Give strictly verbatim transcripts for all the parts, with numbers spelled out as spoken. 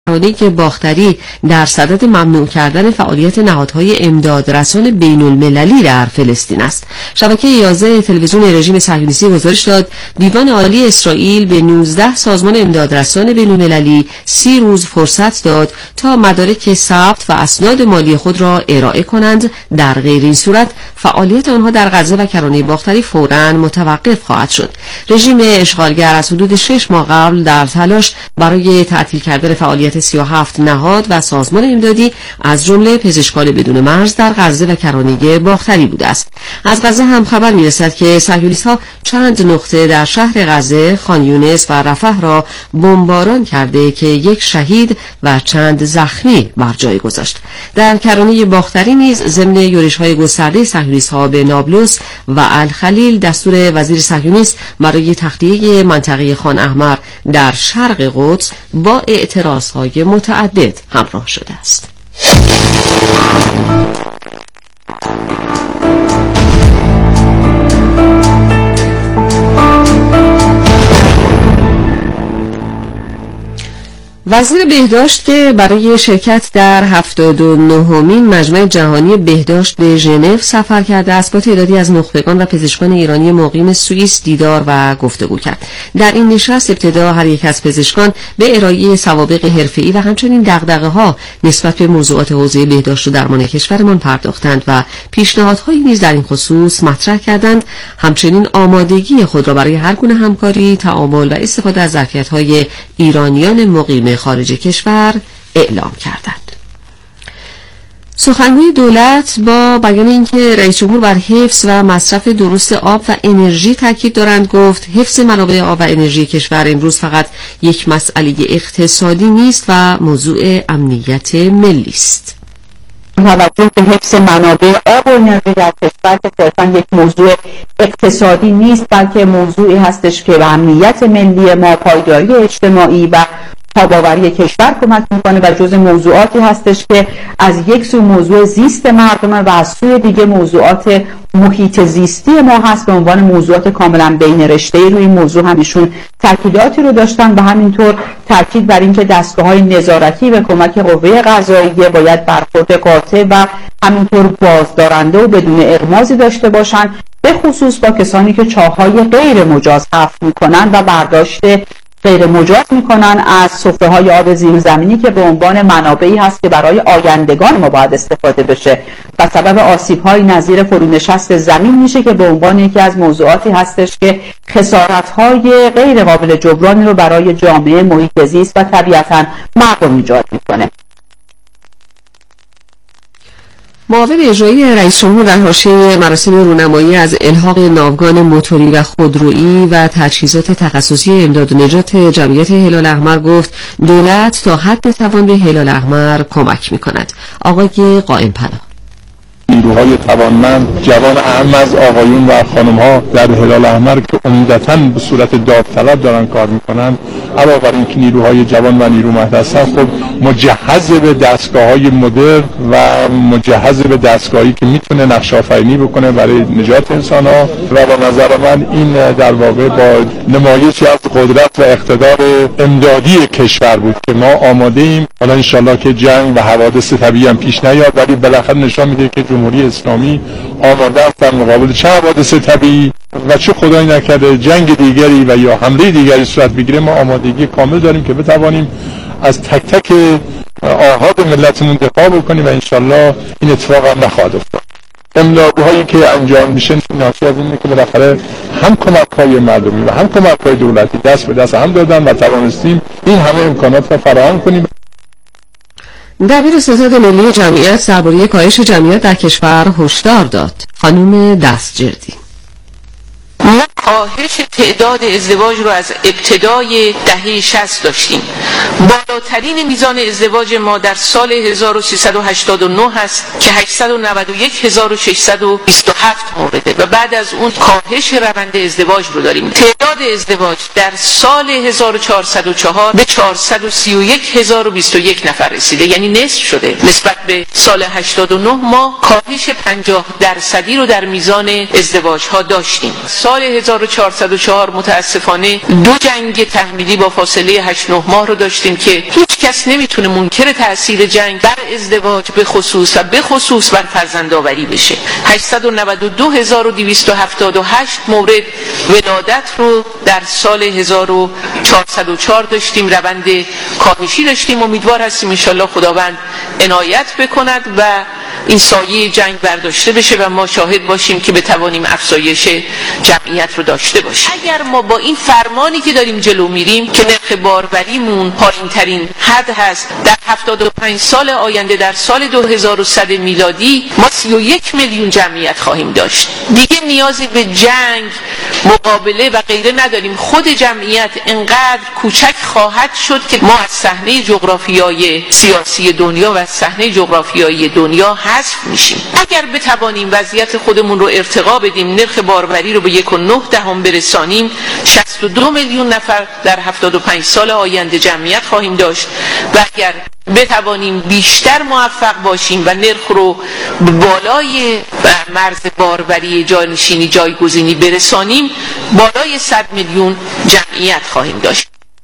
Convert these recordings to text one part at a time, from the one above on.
که باختری در صدد ممنوع کردن فعالیت نهادهای امدادرسان بین المللی در فلسطین است. شبکه یازده تلویزیون رژیم صهیونیستی گزارش داد دیوان عالی اسرائیل به نوزده سازمان امدادرسان بین المللی سی روز فرصت داد تا مدارک ثبت و اسناد مالی خود را ارائه کنند. در غیر این صورت فعالیت آنها در غزه و کرانه باختری فوراً متوقف خواهد شد. رژیم اشغالگر از حدود شش ماه قبل در تلاش برای تعطیل کردن فعالیت سی و هفت نهاد و سازمان امدادی از جمله پزشکان بدون مرز در غزه و کرانه باختری بوده است. از غزه هم خبر می‌رسد که صهیونیست‌ها چند نقطه در شهر غزه، خان یونس و رفح را بمباران کرده که یک شهید و چند زخمی بر جای گذاشت. در کرانه باختری نیز ضمن یورش‌های گسترده صهیونیست‌ها به نابلس و الخلیل دستور وزیر صهیونیست برای تخلیه منطقه خان احمر در شرق قدس با اعتراضهای متعدد همراه شده است. وزیر بهداشت که برای شرکت در هفتاد و نهمین مجمع جهانی بهداشت به ژنو سفر کرده است با تعدادی از نخبگان و پزشکان ایرانی مقیم سوئیس دیدار و گفتگو کرد. در این نشست ابتدا هر یک از پزشکان به ارائه سوابق حرفه‌ای و همچنین دغدغه‌ها نسبت به موضوعات حوزه بهداشت و درمان کشورمان پرداختند و پیشنهادهایی نیز در این خصوص مطرح کردند. همچنین آمادگی خود را برای هر گونه همکاری، تعامل و استفاده از ظرفیت‌های ایرانیان مقیم خارج کشور اعلام کردند. سخنگوی دولت با بیان اینکه رئیس جمهور بر حفظ و مصرف درست آب و انرژی تاکید دارند گفت حفظ منابع آب و انرژی کشور امروز فقط یک مسئله اقتصادی نیست و موضوع امنیت ملی است. توجه به حفظ منابع آب و انرژی در کشور که صرفاً یک موضوع اقتصادی نیست بلکه موضوعی هستش که به امنیت ملی ما، پایداری اجتماعی و تاباوری کشور کمک میکنه و جز موضوعاتی هستش که از یک سو موضوع زیست مردمه و از سوی دیگه موضوعات محیط زیستی ما هست به عنوان موضوعات کاملا بین رشته‌ای. روی این موضوع همیشون تاکیداتی رو داشتن و همینطور تاکید بر اینکه دستگاه‌های نظارتی به کمک قوه قضاییه باید برخورد قاطع و همینطور بازدارنده و بدون اغماضی داشته باشن، به خصوص با کسانی که چاه‌های غیر مجاز حفر میکنن و برداشت غیر مجاز میکنن از سفره‌های آب زیرزمینی که به عنوان منابعی هست که برای آیندگان ما باید استفاده بشه و سبب آسیب‌های نظیر فرونشست زمین میشه که به عنوان یکی از موضوعاتی هستش که خسارت‌های غیر قابل جبرانی رو برای جامعه، محیط زیست و طبیعتاً مردم ایجاد میکنه. معاون اجرایی رئیس جمهور در حاشیه مراسم رونمایی از الحاق ناوگان موتوری و خودرویی و تجهیزات تخصصی امداد و نجات جمعیت هلال احمر گفت دولت تا حد توان به هلال احمر کمک می‌کند. آقای قائم پناه: نیروهای توانمند، جوان اهم از آقایون و خانم‌ها در هلال احمر که عمدتاً به صورت داوطلب دارن کار میکنن، علاوه بر اینکه نیروهای جوان و نیرومند هستن، خب مجهز به دستگاه‌های مدرن و مجهز به دستگاهی که میتونه نقش آفرینی بکنه برای نجات انسان‌ها و به نظر من این در واقع با نمایشی از قدرت و اقتدار امدادی کشور بود که ما آماده ایم. حالا انشالله که جنگ و حوادث طبیعی هم پیش نیاد، ولی بالاخره نشان میده که جمهوری اسلامی آماده است در مقابل چه حوادث طبیعی و چه خدای نکرده جنگ دیگری و یا حمله دیگری صورت بگیره ما آمادگی کامل داریم که بتوانیم از تک تک آحاد ملتمون دفاع بکنیم و انشالله این اتفاق هم نخواهد افتاد. املاق‌هایی که انجام میشه ناشی از اینه که بالاخره هم کمک‌های مردمی و هم کمک‌های دولتی دست به دست هم دادن و توانستیم این همه امکانات را فراهم کنیم. دبیر ستاد ملی جمعیت درباره کاهش جمعیت در کشور هشدار داد. خانم دستجردی: ما کاهش تعداد ازدواج رو از ابتدای دهه شصت داشتیم. بالاترین میزان ازدواج ما در سال هزار و سیصد و هشتاد و نه هست که هشتصد و نود و یک هزار و ششصد و بیست و هفت مورده و بعد از اون کاهش روند ازدواج رو داریم. تعداد ازدواج در سال هزار و چهارصد و چهار به چهارصد و سی و یک هزار و بیست و یک نفر رسیده، یعنی نصف شده. نسبت به سال هشتاد و نه ما کاهش پنجاه درصدی رو در میزان ازدواج ها داشتیم. سال هزار و چهارصد و چهار متاسفانه دو جنگ تحمیلی با فاصله هشت نه ماه رو داشتیم که هیچ کس نمیتونه منکر تاثیر جنگ بر ازدواج به خصوص و به خصوص بر فرزندآوری بشه. هشتصد و نود و دو هزار و دویست و هفتاد و هشت مورد ولادت رو در سال هزار و چهارصد و چهار داشتیم، روند کاهشی داشتیم. امیدوار هستیم انشالله خداوند عنایت بکند و این سایه جنگ برداشته بشه و ما شاهد باشیم که بتوانیم افزایش جمعیت رو داشته باشیم. اگر ما با این فرمانی که داریم جلو میریم که نرخ باروریمون پایین ترین حد هست، در هفتاد و پنج سال آینده در سال دو هزار و صد میلادی ما سی و یک میلیون جمعیت خواهیم داشت. دیگه نیازی به جنگ، مقابله و غیره نداریم. خود جمعیت انقدر کوچک خواهد شد که ما از صحنه جغرافیایی سیاسی دنیا و از صحنه جغرافیایی دنیا حذف میشیم. اگر بتوانیم وضعیت خودمون رو ارتقا بدیم، نرخ باروری رو به یک و نه دهم برسانیم، شصت و دو میلیون نفر در هفتاد و پنج سال آینده جمعیت خواهیم داشت. و اگر بتوانیم بیشتر موفق باشیم و نرخ رو به بالای مرز باروری جانشینی جایگزینی برسانیم، بالای صد میلیون جمعیت خواهیم داشت.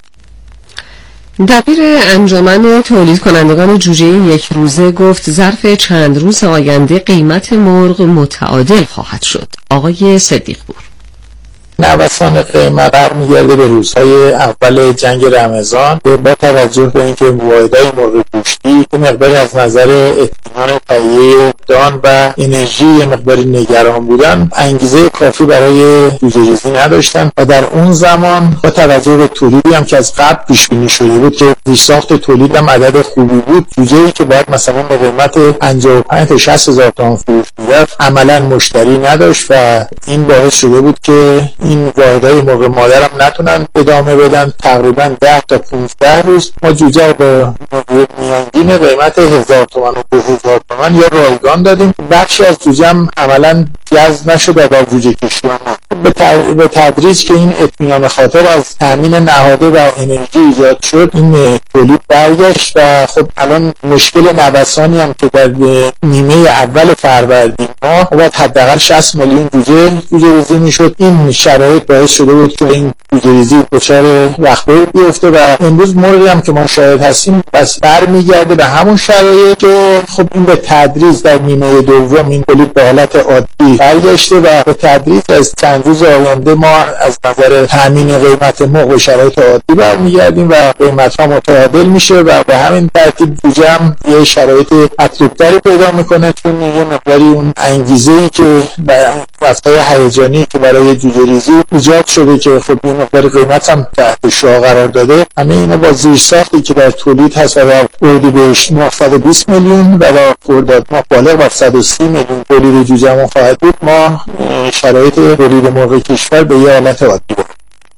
دبیر انجمن تولید کنندگان جوجه یک روزه گفت ظرف چند روز آینده قیمت مرغ متعادل خواهد شد. آقای صدیق پور: نوسان قیمت برمیگرده به روزهای اول جنگ رمضان با توجه به اینکه واحدهای مرغ گوشتی که مقداری از نظر اطمینان تهیه دان و انرژی مقداری نگران بودن، انگیزه کافی برای جوجه‌ریزی نداشتن و در اون زمان با توجه به تولیدی هم که از قبل پیش بینی شده بود که زیرساخت تولید هم عدد خوبی بود، جوجه‌ای که باید مثلا به قیمت پنجاه و پنج تا شصت هزار تومان فروش می‌رفت عملاً مشتری نداشت و این باعث شده بود که این واحدهای مرغ مادر هم نتونن ادامه بدن. تقریبا ده تا پانزده روز ما جوجه به میانگین قیمت هزار تومان و دو هزار تومان یا رایگان دادیم. بخشی از جوجه هم عملاً جذب نشد و با جوجه کشی به تدریج که این اطمینان خاطر از تامین نهاده و انرژی ایجاد شد، این تولید برگشت و خب الان مشکل نوسانی هم که در نیمه اول فروردین ما باید حداقل شصت میلیون جوجه جوجه ریزی میشد. این شرایط باعث شده بود که این جوجه ریزی دچار وقفه بیفته و امروز مرغی هم که ما شاهد هستیم بس برمیگرده به همون شرایط که خب این به تدریج در نیمه دوم این تولید به حالت عادی برگشته و به تدریج از چند روز آینده ما از نظر تامین قیمت مرغ به شرایط عادی برمیگردیم و قیمت‌ها متعادل میشه و به همین ترتیب جوجه هم یه شرایط مطلوب‌تری پیدا میکنه، چون یه مقداری اون انگیزه‌ای که وقت‌های هیجانی که برای جوجه ریزی ایجاد شده که خب این مقدار قیمت هم تحت شعاع قرار داده، همه اینا با زیرساختی که در تولید هست و در اردیبهشت ماه صد و بیست میلیون و در خرداد ماه بالغ بر صد و سی میلیون تولید جوجه‌مون خواهد بود، ما شرایط تولید مرغ کشور به یه حالت عادی بود.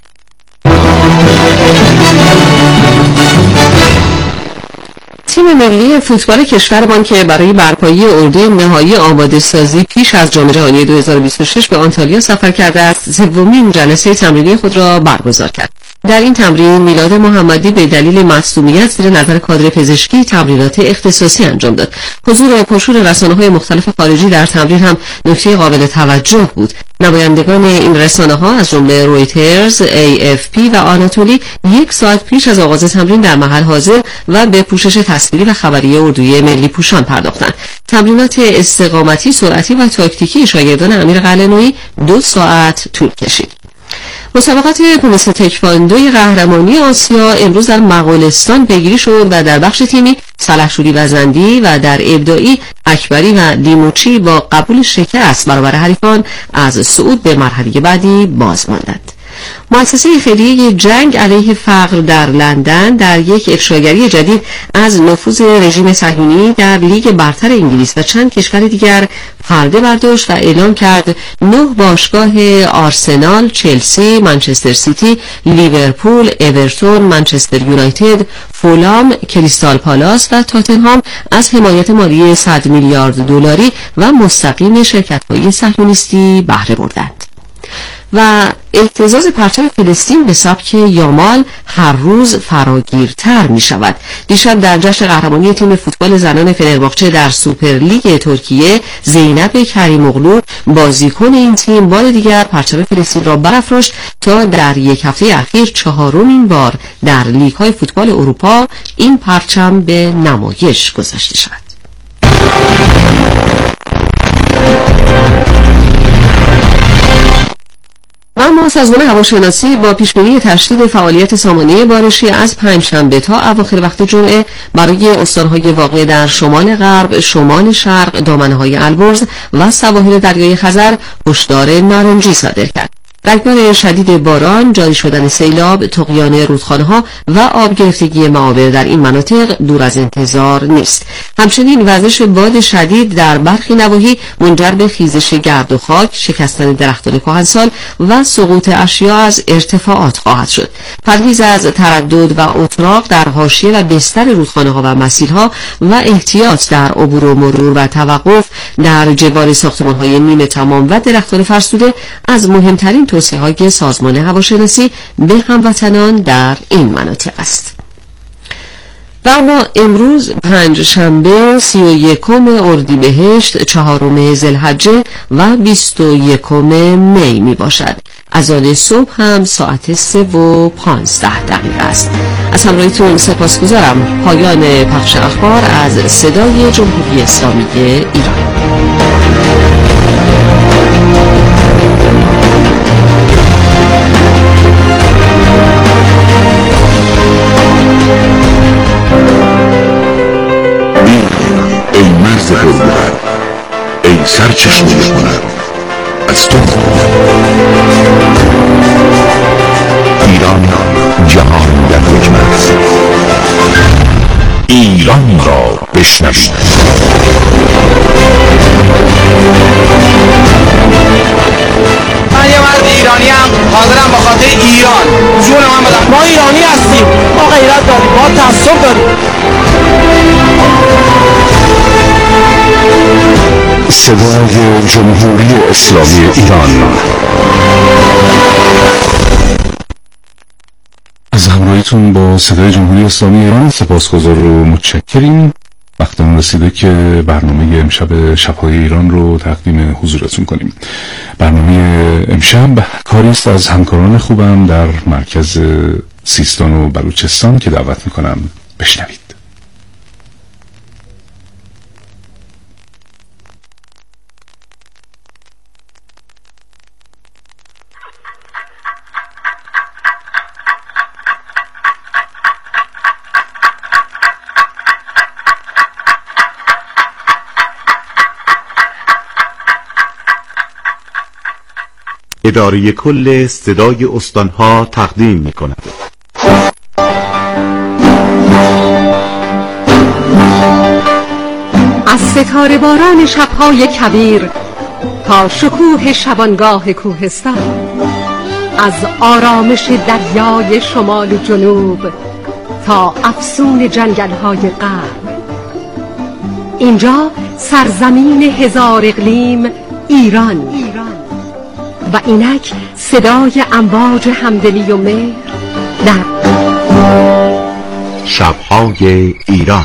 تیم ملی فوتبال کشورمان که برای برپایی اردوی نهایی آماده سازی پیش از جام جهانی دو هزار و بیست و شش به آنتالیا سفر کرده است، سومین جلسه تمرینی خود را برگزار کرد. در این تمرین میلاد محمدی به دلیل مصدومیت زیر نظر کادر پزشکی تمرینات اختصاصی انجام داد. حضور پرشور رسانه‌های مختلف خارجی در تمرین هم نکته قابل توجه بود. نمایندگان این رسانه‌ها از جمله رویترز، ای اف پی و آناتولی یک ساعت پیش از آغاز تمرین در محل حاضر و به پوشش تصویری و خبری اردوی ملی پوشان پرداختند. تمرینات استقامتی، سرعتی و تاکتیکی شاگردان امیر قلعه‌نویی دو ساعت طول کشید. مسابقات تنیس تکواندوی قهرمانی آسیا امروز در مغولستان پیگیری شد و در بخش تیمی سلحشوری وزندی و در ابداعی اکبری و لیموچی با قبول شکست برابر حریفان از صعود به مرحله بعدی باز ماندند. مؤسسه خیریه جنگ علیه فقر در لندن در یک افشاگری جدید از نفوذ رژیم صهیونی در لیگ برتر انگلیس و چند کشور دیگر پرده برداشت و اعلام کرد نه باشگاه آرسنال، چلسی، منچستر سیتی، لیورپول، اورتون، منچستر یونایتد، فولام، کریستال پالاس و تاتنهام از حمایت مالی صد میلیارد دلاری و مستقیم شرکت‌های صهیونیستی بهره بردند. و اهتزاز پرچم فلسطین به سبک یامال هر روز فراگیرتر می شود. دیشب در جشن قهرمانی تیم فوتبال زنان فنرباغچه در سوپرلیگ ترکیه، زینب کریموغلو بازیکن این تیم بار دیگر پرچم فلسطین را برافراشت تا در یک هفته اخیر چهارمین بار در لیگ‌های فوتبال اروپا این پرچم به نمایش گذاشته شود. اما سازمان هواشناسی با پیشبینی تشدید فعالیت سامانه بارشی از پنجشنبه تا اواخر وقت جمعه برای استان‌های واقع در شمال غرب، شمال شرق، دامنه‌های البرز و سواحل دریای خزر هشدار نارنجی صادر کرد. رگبار شدید باران، جاری شدن سیلاب، طغیان رودخانه‌ها و آب گرفتگی معابر در این مناطق دور از انتظار نیست. همچنین وزش باد شدید در برخی نواحی منجر به خیزش گرد و خاک، شکستن درختان کهنسال و سقوط اشیاء از ارتفاعات خواهد شد. پرهیز از تردد و اتراق در حاشیه و بستر رودخانه‌ها و مسیرها و احتیاط در عبور و مرور و توقف در جوار ساختمان‌های نیمه تمام و درختان فرسوده از مهمترین توصیه‌های سازمان هواشناسی به هموطنان در این مناطق است. و اما امروز پنج شنبه سی و یکم اردیبهشت، چهارم ذوالحجه و بیست و یکم می می باشد. اذان صبح هم ساعت سه و پانزده دقیقه است. از همراهیتون سپاسگزارم. پایان پخش اخبار از صدای جمهوری اسلامی ایران. ای مرز پرگوهر، ای سرچشمه هنر، از تو ایران جهان در یک مرز. ایران را بشنوید. من یه مرد ایرانی هم حاضرم به خاطر ایران جون من بدم. ما ایرانی هستیم، ما غیرت داریم، ما تعصب داریم. صدای جمهوری اسلامی ایران. از همراهیتون با صدای جمهوری اسلامی ایران سپاسگزار و متشکریم. وقتمون رسیده که برنامه امشب شب‌های ایران رو تقدیم حضورتون کنیم. برنامه امشب کاری است از همکاران خوبم در مرکز سیستان و بلوچستان که دعوت میکنم بشنوید. اداره کل صدای استانها تقدیم می‌کند. از ستاره باران شب‌های کویر تا شکوه شبانگاه کوهستان، از آرامش دریای شمال و جنوب تا افسون جنگل‌های غرب، اینجا سرزمین هزار اقلیم ایران و اینک صدای امواج همدلی و مهر در شب‌های ایران.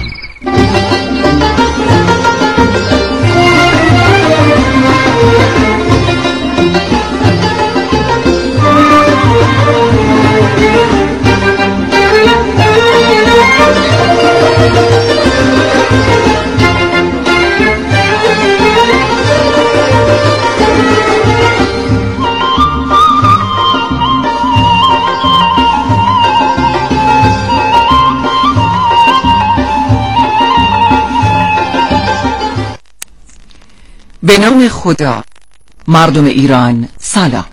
به نام خدا. مردم ایران سلام.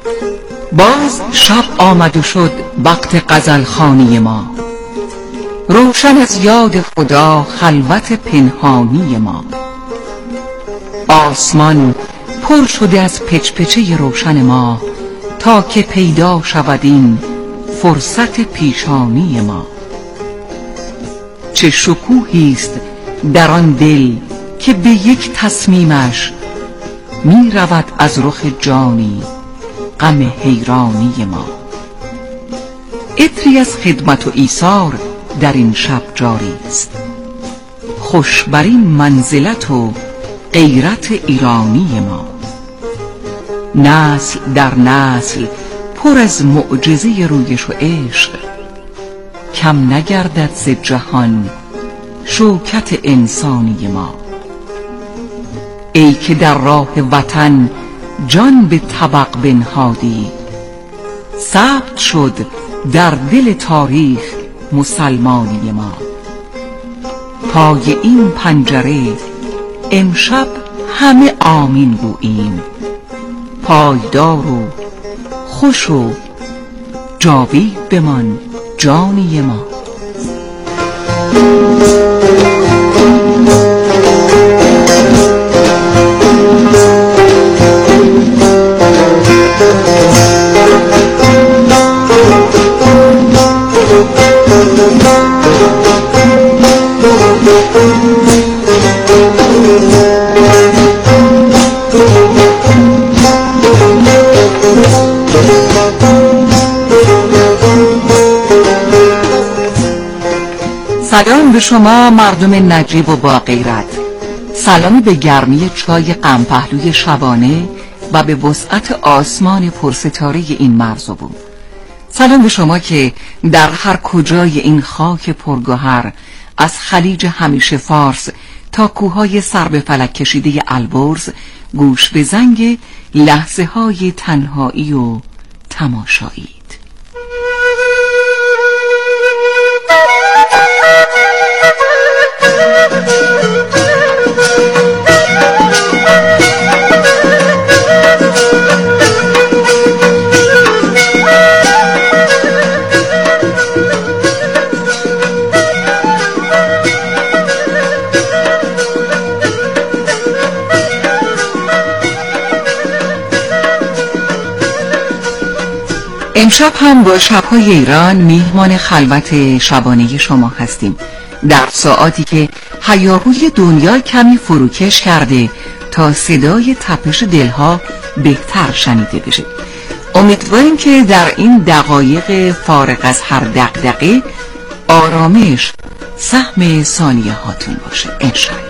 باز شب آمد و شد وقت غزل خوانی ما. روشن از یاد خدا خلوت پنهانی ما. آسمان پر شده از پچپچه روشن ما تا که پیدا شود این فرصت پیشانی ما. چه شکوهی است در آن دل که به یک تصمیمش می رود از رخ جانی غم حیرانی ما. عطری از خدمت و ایثار در این شب جاری است، خوش بر این منزلت و غیرت ایرانی ما. نسل در نسل پر از معجزه رویش و عشق، کم نگردد ز جهان شوکت انسانی ما. ای که در راه وطن جان به طبق بنهادی، ثبت شد در دل تاریخ مسلمانی ما. پای این پنجره امشب همه آمین گوییم، پایدار و خوش و جاوید بمان جانی ما. سلام به شما مردم نجیب و با غیرت. سلامی به گرمی چای غم پهلوی شبانه و به وسعت آسمان پرستاره این مرزبون. سلام به شما که در هر کجای این خاک پرگوهر، از خلیج همیشه فارس تا کوههای سر به فلک کشیده البرز، گوش به زنگ لحظه های تنهایی و تماشایید. امشب هم با شب‌های ایران میهمان خلوت شبانه شما هستیم، در ساعاتی که هیاهوی دنیا کمی فروکش کرده تا صدای تپش دلها بهتر شنیده بشه. امیدواریم که در این دقایق فارغ از هر دغدغه آرامش سهم ثانیه هاتون باشه انشاءالله.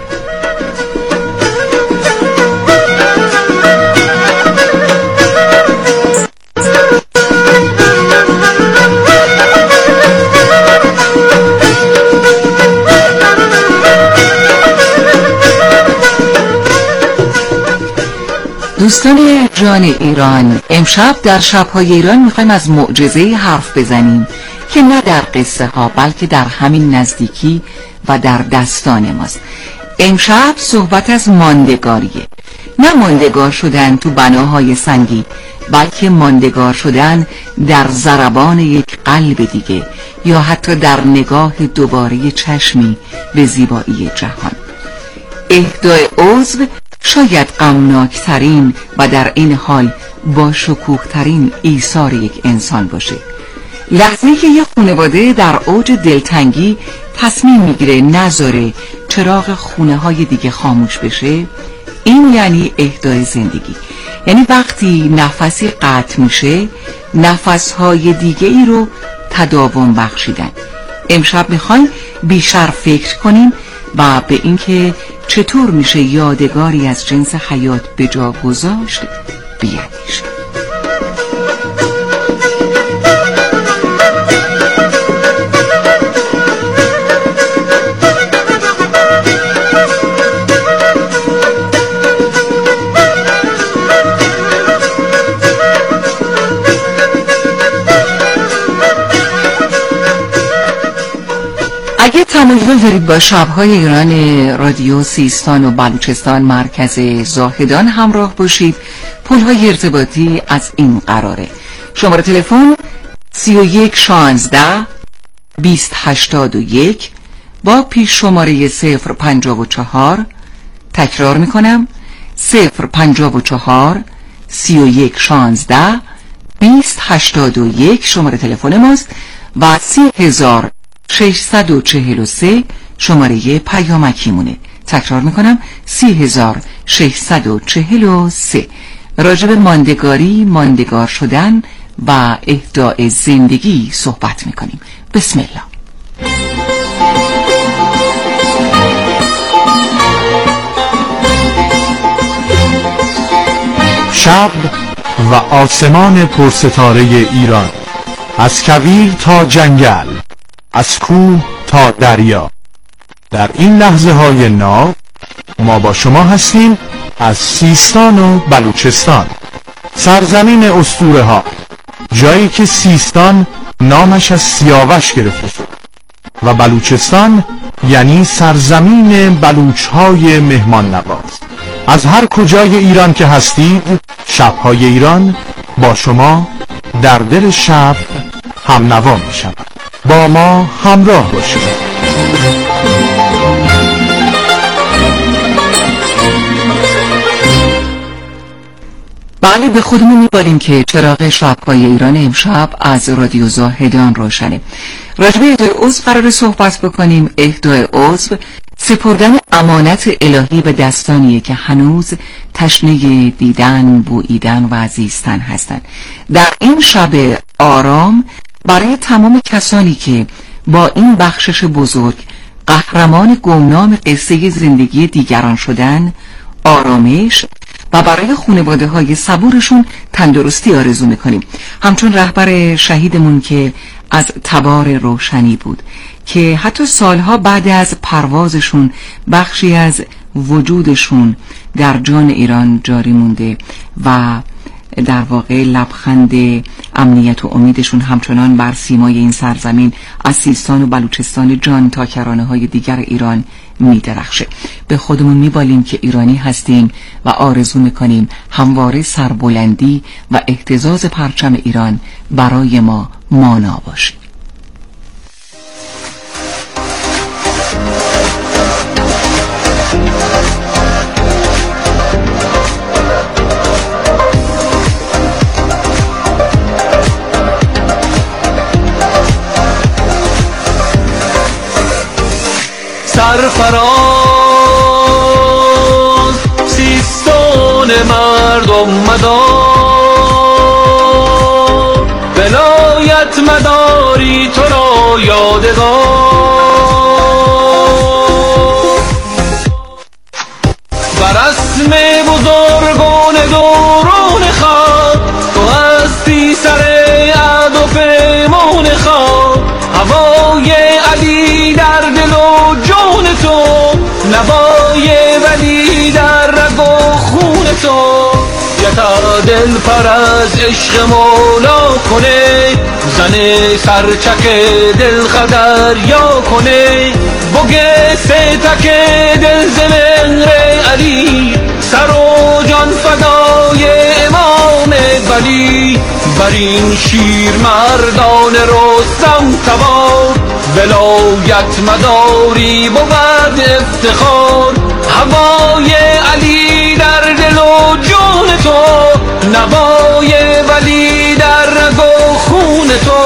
دوستان جان ایران، امشب در شب‌های ایران میخوایم از معجزه حرف بزنیم که نه در قصه ها بلکه در همین نزدیکی و در دستان ماست. امشب صحبت از ماندگاریه، نه ماندگار شدن تو بناهای سنگی، بلکه ماندگار شدن در ضربان یک قلب دیگه، یا حتی در نگاه دوباره چشمی به زیبایی جهان. اهدای عضو شاید غمناکترین و در این حال با شکوهترین ایثار یک انسان باشه. لحظه‌ای که یه خانواده در اوج دلتنگی تصمیم میگیره نذاره چراغ خونه های دیگه خاموش بشه، این یعنی اهدای زندگی. یعنی وقتی نفسی قطع میشه، نفسهای دیگه ای رو تداوم بخشیدن. امشب میخوایم بیشتر فکر کنیم و به اینکه چطور میشه یادگاری از جنس حیات به جا گذاشت بیاندیشیم. اگه تمایل دارید با شب‌های ایران رادیو سیستان و بلوچستان مرکز زاهدان همراه باشید، پل‌های ارتباطی از این قراره: شماره تلفن سی و یک شانزده بیست هشتاد و یک با پیش شماره صفر پنجاه و چهار. تکرار میکنم صفر پنجاه و چهار سی و یک شانزده بیست هشتاد و یک شماره تلفن ماست و سی هزار ششصد و چهل و سه شماره پیامکی مونه. تکرار میکنم سی هزار ششصد و چهل و سه. راجب ماندگاری، ماندگار شدن و اهدای زندگی صحبت میکنیم. بسم الله. شب و آسمان پرستاره ایران، از کویر تا جنگل، از کوه تا دریا. در این لحظه های ناب ما با شما هستیم از سیستان و بلوچستان، سرزمین اسطوره ها، جایی که سیستان نامش از سیاوش گرفته شد و بلوچستان یعنی سرزمین بلوچ های مهمان نواز. از هر کجای ایران که هستید، شبهای ایران با شما در دل شب هم نوا می شود. با ما همراه باشید. بله، به خودمون میبالیم که چراغ شبهای ایران امشب از رادیو زاهدان روشنه. راجبه اهدای عضو قرار صحبت بکنیم. اهدای عضو سپردن امانت الهی به دستانیه که هنوز تشنه دیدن، بوییدن و زیستن هستند. در این شب آرام برای تمام کسانی که با این بخشش بزرگ قهرمان گمنام قصه زندگی دیگران شدن، آرامش و برای خانواده های صبورشون تندرستی آرزو میکنیم. همچون رهبر شهیدمون که از تبار روشنی بود که حتی سالها بعد از پروازشون بخشی از وجودشون در جان ایران جاری مونده و در واقع لبخند امنیت و امیدشون همچنان بر سیمای این سرزمین از سیستان و بلوچستان جان تا کرانه های دیگر ایران می درخشه. به خودمون می بالیم که ایرانی هستیم و آرزو می کنیم همواره سربلندی و اهتزاز پرچم ایران برای ما مانا باشه. سرفراز سیستان مردم مدار، ولایت مداری تو را یادگار. بر اسم بزرگان دوران خاک تو هستی سر عهد و پیمان خاک. هوای علی در دل و جان تو، نوای ولی در رگ و خون تو. یتا دل پر از عشق مولا کنه، زن سرچک دل خدر یا کنه. بگه ستک دل زمین علی، سر و جان فدای امام ولی. بر این شیر مردان رستم سوار، ولایت مداری بود افتخار. هوای علی در دل و جون تو، نوای ولی در رگ و خون تو.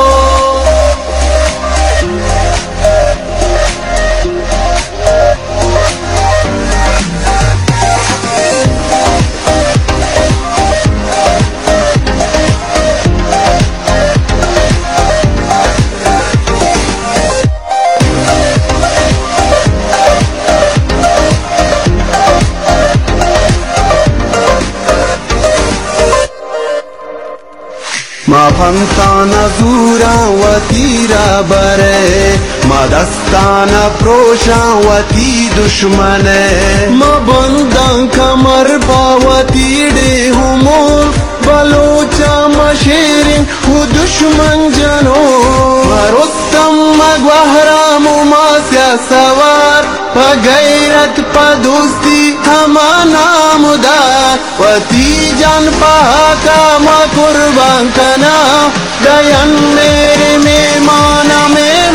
ما پنتان زورا و تیرا بره، ما دستان پروشا و تی دشمنه. ما بندان کمر با و تیڑے همون، بلوچا ما شیرین و دشمن جنو. ما رستم ما گوهرام و ما سیاسوار، پا غیرت پا دوستی ہما نامدار. و تی جان پا حقا ما قربان کنا، دین میرے میمانا میں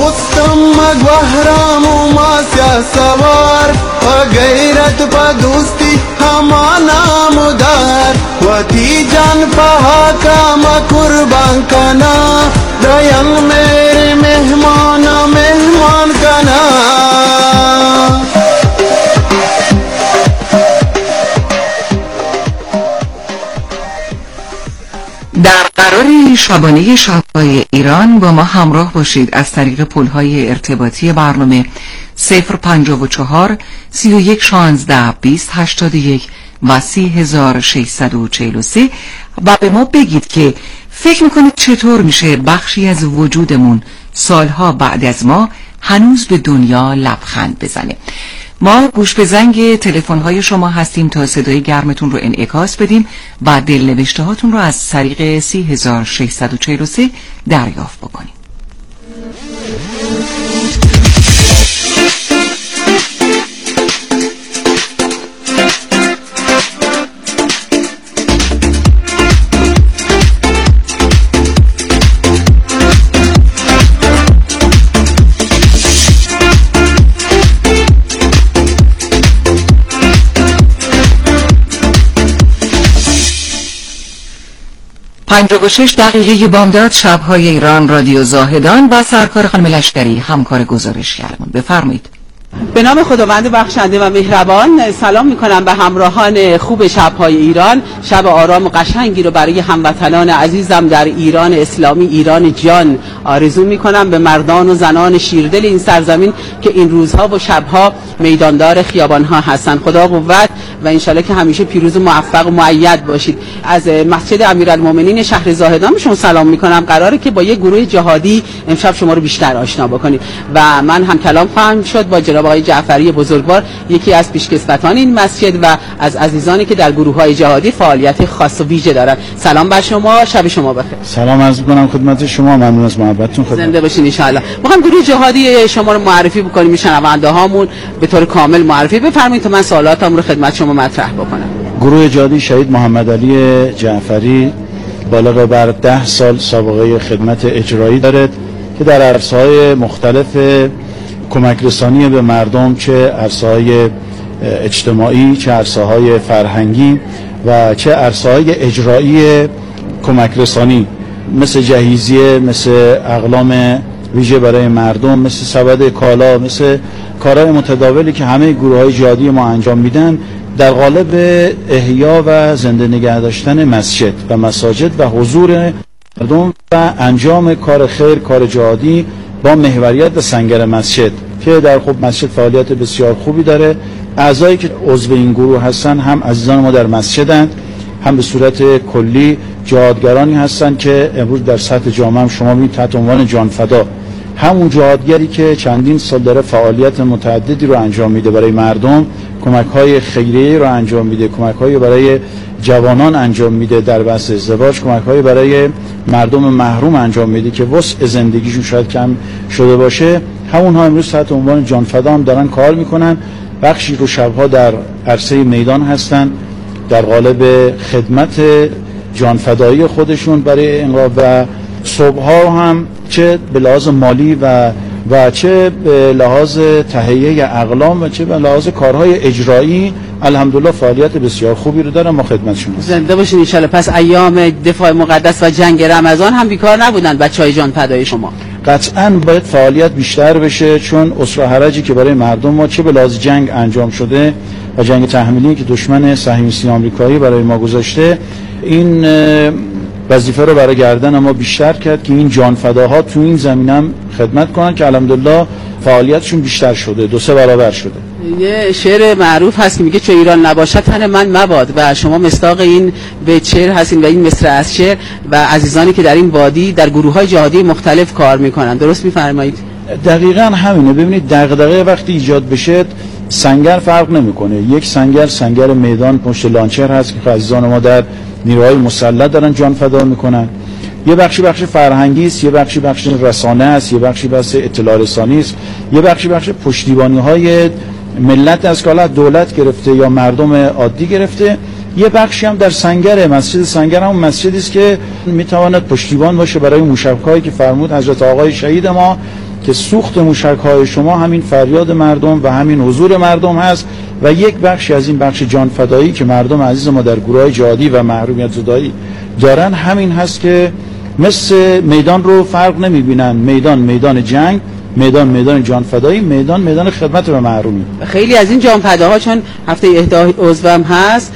رستم مگوهرام و ماسیا سوار و غیرت پا دوستی همانا مدار و تی جان پا حاکم قربان کنا ریم میرے مہمان مہمان کنا. در قرار شبانه شب‌های ایران با ما همراه باشید از طریق پل‌های ارتباطی برنامه صفر پنجاه و چهار سی و یک شانزده بیست هشتاد و یک و سی هزار و ششصد و چهل و سه و به ما بگید که فکر میکنید چطور میشه بخشی از وجودمون سالها بعد از ما هنوز به دنیا لبخند بزنه. ما گوش به زنگ تلفن‌های شما هستیم تا صدای گرمتون رو انعکاس بدیم و دلنوشته هاتون رو از طریق سی هزار و ششصد و چهل و سه دریافت بکنیم. پنجاه و شش دقیقه بامداد شب‌های ایران رادیو زاهدان و سرکار خانم لشکری همکار گزارشگرمون. بفرمایید. به نام خداوند بخشنده و مهربان سلام میکنم به همراهان خوب شب‌های ایران. شب آرام و قشنگی رو برای هموطنان عزیزم در ایران اسلامی، ایران جان آرزو میکنم، به مردان و زنان شیردل این سرزمین که این روزها و شبها میداندار خیابانها هستن. خدا قوت و انشالله که همیشه پیروز و موفق و مؤید باشید. از مسجد امیرالمومنین شهر زاهدان شما سلام میکنم. قراره که با یک گروه جهادی امشب شما رو بیشتر آشنا بکنیم و من هم کلام خواهم شد با جناب آقای جعفری بزرگوار، یکی از پیشکسوتان این مسجد و از عزیزانی که در گروه‌های جهادی فعالیت خاص و ویژه دارند. سلام بر شما، شب شما بخیر. سلام عرض می‌کنم خدمت شما، ممنون از محبتتون. زنده باشین ان شاء الله. می‌خوام گروه جهادی شما رو معرفی بکنیم، شنونده هامون به طور کامل معرفی بفرمایید تا من سوالاتم رو خدمت شما مطرح بکنم. گروه جهادی شهید محمد علی جعفری بالغ بر ده سال سابقه خدمت اجرایی دارد که در عرصه‌های مختلف کمک رسانی به مردم، چه عرصه‌های اجتماعی، چه عرصه‌های فرهنگی و چه عرصه‌های اجرایی کمک رسانی مثل جهیزیه، مثل اقلام ویژه برای مردم، مثل سبد کالا، مثل کارهای متداولی که همه گروه‌های جهادی ما انجام میدن در قالب احیا و زنده نگه داشتن مسجد و مساجد و حضور مردم و انجام کار خیر، کار جهادی با محوریت به سنگر مسجد که در خب مسجد فعالیت بسیار خوبی داره. اعضایی که عضو این گروه هستن هم عزیزان ما در مسجدند، هم به صورت کلی جهادگرانی هستن که امروز در سطح جامعه هم شما می‌بینید تحت عنوان جانفدا، همون جهادگری که چندین سال داره فعالیت متعددی رو انجام میده برای مردم، کمک‌های خیریه‌ای رو انجام میده، کمک‌های برای جوانان انجام میده در بحث ازدواج، کمک‌های برای مردم محروم انجام میده که وسع زندگیشون شاید کم شده باشه. همونها امروز تحت عنوان جانفدا هم دارن کار میکنن. بخشی رو شبها در عرصه میدان هستن در قالب خدمت جانفدایی خودشون برای انقلاب و صبحها هم چه به لحاظ مالی و و چه به لحاظ تهیه اقلام و چه به لحاظ کارهای اجرایی الحمدلله فعالیت بسیار خوبی رو دارم. ما خدمت شما زنده باشین ان شاء الله. پس ایام دفاع مقدس و جنگ رمضان هم بیکار نبودن بچهای جانفدای شما؟ قطعاً باید فعالیت بیشتر بشه، چون اسرا حرجی که برای مردم ما چه به لحاظ جنگ انجام شده و جنگ تحمیلی که دشمن صهیونیستی آمریکایی برای ما گذاشته، این وظیفه رو برای گردن ما بیشتر کرد که این جانفداها تو این زمینه هم خدمت کنن که الحمدلله فعالیتشون بیشتر شده، دو سه برابر شده. یه شعر معروف هست که میگه چو ایران نباشد تن من مباد و شما مصداق این به شعر هستین و این مصرع از شعر و عزیزانی که در این وادی در گروه‌های جهادی مختلف کار میکنن. درست میفرمایید؟ دقیقاً همینه. ببینید دغدغه وقتی ایجاد بشه سنگر فرق نمیکنه. یک سنگر سنگر میدان پشت لانچر هست که عزیزان ما در نیروهای مسلح دارن جان فدا میکنن. یه بخشی بخش فرهنگی است، یه بخشی بخش رسانه است، یه بخشی بخش اطلاع رسانی است، یه بخشی بخش پشتیبانی های ملت از کالا دولت گرفته یا مردم عادی گرفته. یه بخشی هم در سنگر مسجد سنگر هم مسجدی است که میتواند پشتیبان باشه برای موشک‌هایی که فرمود حضرت آقای شهید ما که سوخت موشک‌های شما همین فریاد مردم و همین حضور مردم هست و یک بخشی از این بخش جانفدایی که مردم عزیز ما در گروه‌های جهادی و محرومیت زدایی دارن همین هست که مثل میدان رو فرق نمی‌بینن، میدان میدان جنگ، میدان میدان جانفدایی، میدان میدان خدمت به محرومی. خیلی از این جانفداها چون هفته اهدای عضوم هست